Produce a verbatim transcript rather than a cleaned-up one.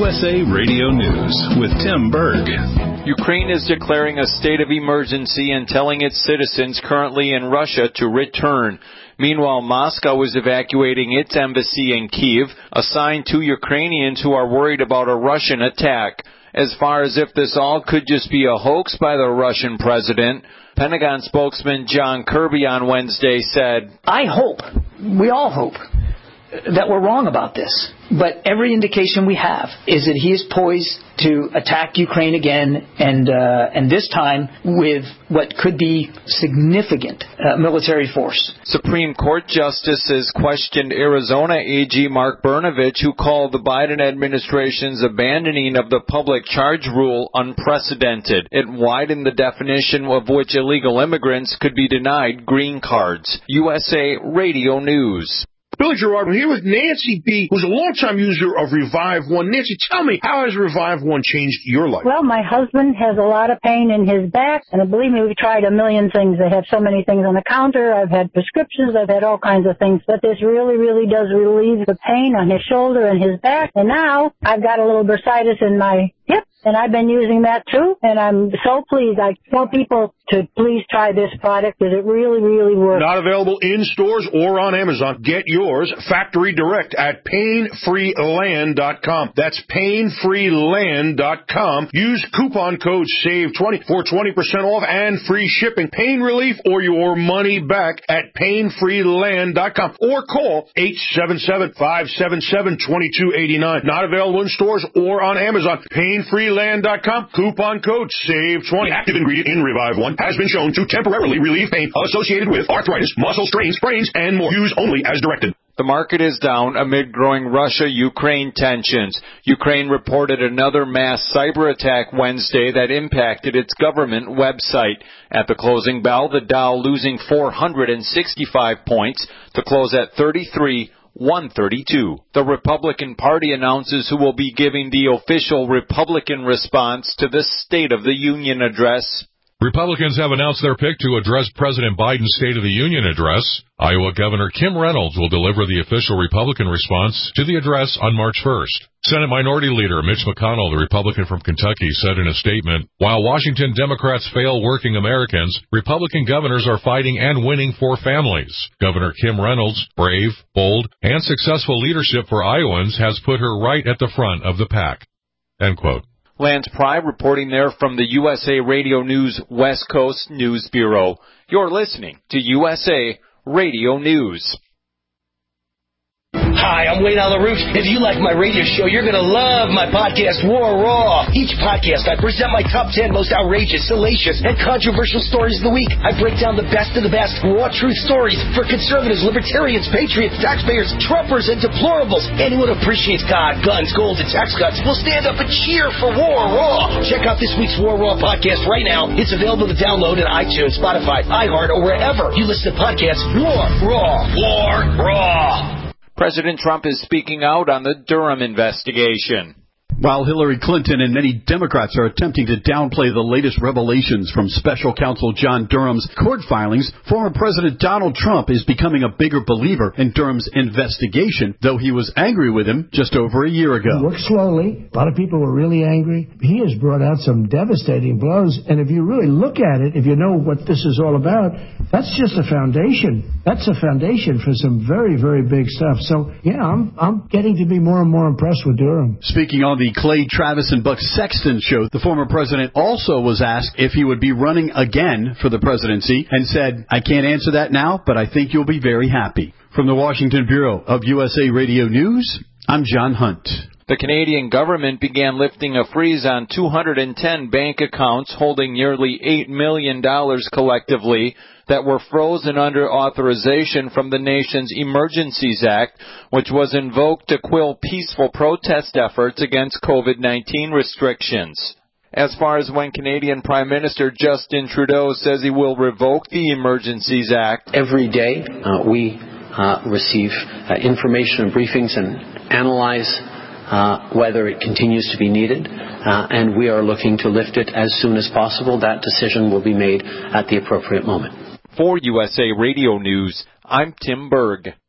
U S A Radio News with Tim Berg. Ukraine is declaring a state of emergency and telling its citizens currently in Russia to return. Meanwhile, Moscow is evacuating its embassy in Kyiv, a sign to Ukrainians who are worried about a Russian attack. As far as if this all could just be a hoax by the Russian president, Pentagon spokesman John Kirby on Wednesday said, I hope, we all hope, that we're wrong about this. But every indication we have is that he is poised to attack Ukraine again, and uh, and this time with what could be significant uh, military force. Supreme Court justices questioned Arizona A G Mark Brnovich, who called the Biden administration's abandoning of the public charge rule unprecedented. It widened the definition of which illegal immigrants could be denied green cards. U S A Radio News. Billy Gerard, I'm here with Nancy B., who's a longtime user of Revive One. Nancy, tell me, how has Revive One changed your life? Well, my husband has a lot of pain in his back, and believe me, we've tried a million things. They have so many things on the counter. I've had prescriptions. I've had all kinds of things. But this really, really does relieve the pain on his shoulder and his back. And now I've got a little bursitis in my hip, and I've been using that too, and I'm so pleased. I tell people to please try this product because it really, really works. Not available in stores or on Amazon. Get yours factory direct at pain free land dot com. That's pain free land dot com. Use coupon code save twenty for twenty percent off and free shipping. Pain relief or your money back at pain free land dot com or call eight seven seven, five seven seven, two two eight nine. Not available in stores or on Amazon. pain free land dot com. Coupon code save twenty. The active ingredient in Revive One has been shown to temporarily relieve pain associated with arthritis, muscle strains, sprains, and more. Use only as directed. The market is down amid growing Russia-Ukraine tensions. Ukraine reported another mass cyber attack Wednesday that impacted its government website. At the closing bell, the Dow losing four hundred sixty-five points to close at thirty-three one thirty-two. The Republican Party announces who will be giving the official Republican response to the State of the Union address. Republicans have announced their pick to address President Biden's State of the Union address. Iowa Governor Kim Reynolds will deliver the official Republican response to the address on March first. Senate Minority Leader Mitch McConnell, the Republican from Kentucky, said in a statement, while Washington Democrats fail working Americans, Republican governors are fighting and winning for families. Governor Kim Reynolds' brave, bold, and successful leadership for Iowans has put her right at the front of the pack. End quote. Lance Pry reporting there from the U S A Radio News West Coast News Bureau. You're listening to U S A Radio News. Hi, I'm Wayne Allyn Root. If you like my radio show, you're going to love my podcast, War Raw. Each podcast, I present my top ten most outrageous, salacious, and controversial stories of the week. I break down the best of the best raw truth stories for conservatives, libertarians, patriots, taxpayers, Trumpers, and deplorables. Anyone who appreciates God, guns, gold, and tax cuts will stand up and cheer for War Raw. Check out this week's War Raw podcast right now. It's available to download at iTunes, Spotify, iHeart, or wherever you listen to podcasts. War Raw. War Raw. President Trump is speaking out on the Durham investigation. While Hillary Clinton and many Democrats are attempting to downplay the latest revelations from special counsel John Durham's court filings, former President Donald Trump is becoming a bigger believer in Durham's investigation, though he was angry with him just over a year ago. He worked slowly. A lot of people were really angry. He has brought out some devastating blows, and if you really look at it, if you know what this is all about, that's just a foundation. That's a foundation for some very, very big stuff. So, yeah, I'm I'm getting to be more and more impressed with Durham. Speaking on the Clay Travis and Buck Sexton show, the former president also was asked if he would be running again for the presidency and said, I can't answer that now, but I think you'll be very happy. From the Washington Bureau of U S A Radio News, I'm John Hunt. The Canadian government began lifting a freeze on two hundred ten bank accounts holding nearly eight million dollars collectively that were frozen under authorization from the nation's Emergencies Act, which was invoked to quell peaceful protest efforts against COVID nineteen restrictions. As far as when Canadian Prime Minister Justin Trudeau says he will revoke the Emergencies Act. Every day uh, we uh, receive uh, information and briefings and analyze Uh, whether it continues to be needed, uh, and we are looking to lift it as soon as possible. That decision will be made at the appropriate moment. For U S A Radio News, I'm Tim Berg.